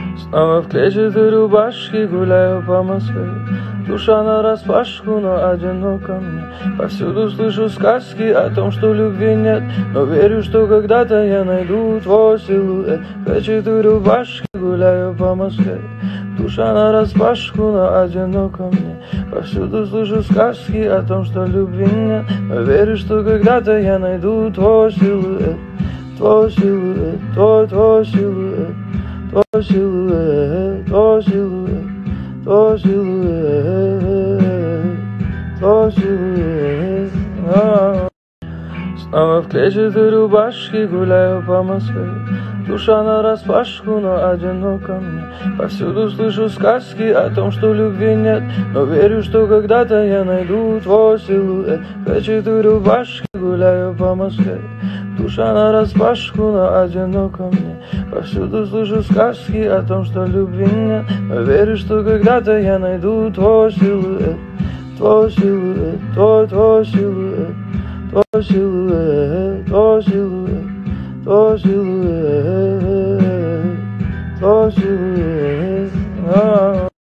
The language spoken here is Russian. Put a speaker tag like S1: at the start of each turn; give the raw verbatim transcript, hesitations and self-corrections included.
S1: Снова в клетчатой рубашке гуляю по Москве. Душа нараспашку, но одиноко мне. Повсюду слышу сказки о том, что любви нет, но верю, что когда-то я найду твой силуэт. В клетчатой рубашке гуляю по Москве. Душа нараспашку, но одиноко мне. Повсюду слышу сказки о том, что любви нет, но верю, что когда-то я найду твой силуэт. Твой силуэт, твой, твой силуэт. Твой силуэт, твой силуэт, твой силуэт, твой силуэт. Снова в клетчатой рубашке гуляю по Москве. Душа нараспашку, но одиноко мне. Повсюду слышу сказки о том, что любви нет, но верю, что когда-то я найду твой силуэт. В клетчатой рубашке гуляю по Москве. Душа нараспашку, но одиноко мне. Повсюду слышу сказки о том, что любви нет, но верю, что когда-то я найду твой силуэт. Твой силуэт, твой, твой силуэт. Твой силуэт, твой силуэт, твой силуэт, твой силуэт.